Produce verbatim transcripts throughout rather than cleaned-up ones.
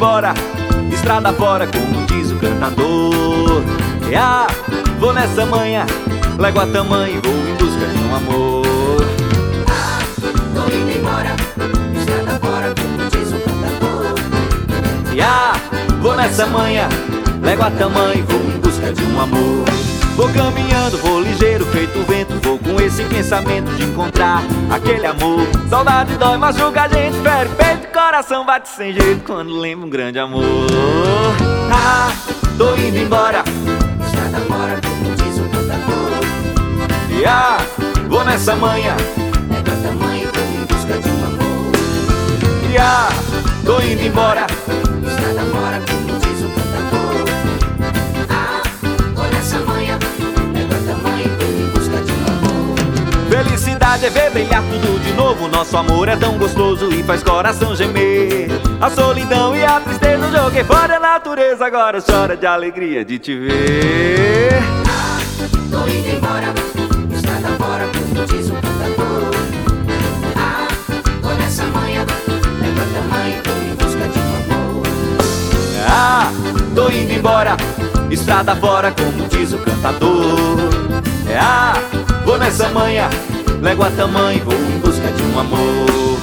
embora, estrada fora, como diz o cantador. E ah, vou nessa manhã, légua tamanho, vou em busca de um amor. Ah, tô indo embora, estrada fora, como diz o cantador. E ah, vou nessa manhã, légua tamanho, vou em busca de um amor. Vou caminhando, vou ligeiro, feito o vento, vou com esse pensamento de encontrar aquele amor. Saudade dói, machuca a gente, fere peito, coração bate sem jeito quando lembra um grande amor. Ah, tô indo embora, estrada fora, como diz o cantador. e ah, vou nessa manhã, légua tamanho, vou em busca de um amor. e ah, tô indo embora, estrada fora, como diz o cantador. Ah, vou nessa manhã, légua tamanho, vou em busca de um amor. felicidade é ver brilhar tudo de novo. Nosso amor é tão gostoso e faz coração gemer. A solidão e a tristeza eu joguei fora, a natureza agora chora de alegria de te ver. Ah, tô indo embora, estrada fora, como diz o cantador. Ah, vou nessa manhã, légua tamanho, vou em busca de um amor. Ah, tô indo embora, estrada fora, como diz o cantador. É, ah, vou nessa manhã, légua tamanho, vou em busca de um amor.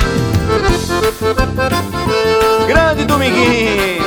Grande Dominguinho.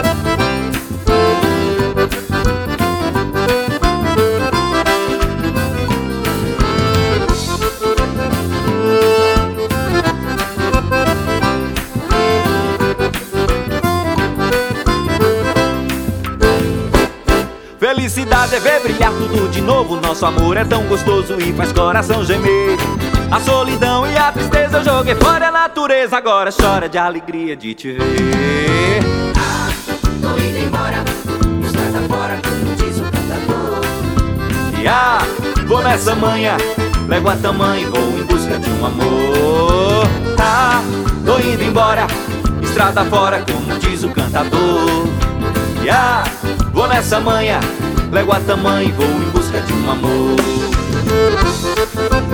Felicidade é ver brilhar tudo de novo. Nosso amor é tão gostoso e faz coração gemer. A solidão e a tristeza eu joguei fora, a natureza agora chora de alegria de te ver. Ah, tô indo embora, estrada fora, como diz o cantador. E ah, vou nessa manhã, légua tamanho, vou em busca de um amor. Ah, tô indo embora, estrada fora, como diz o cantador. E ah, vou nessa manhã, légua tamanho, vou em busca de um amor.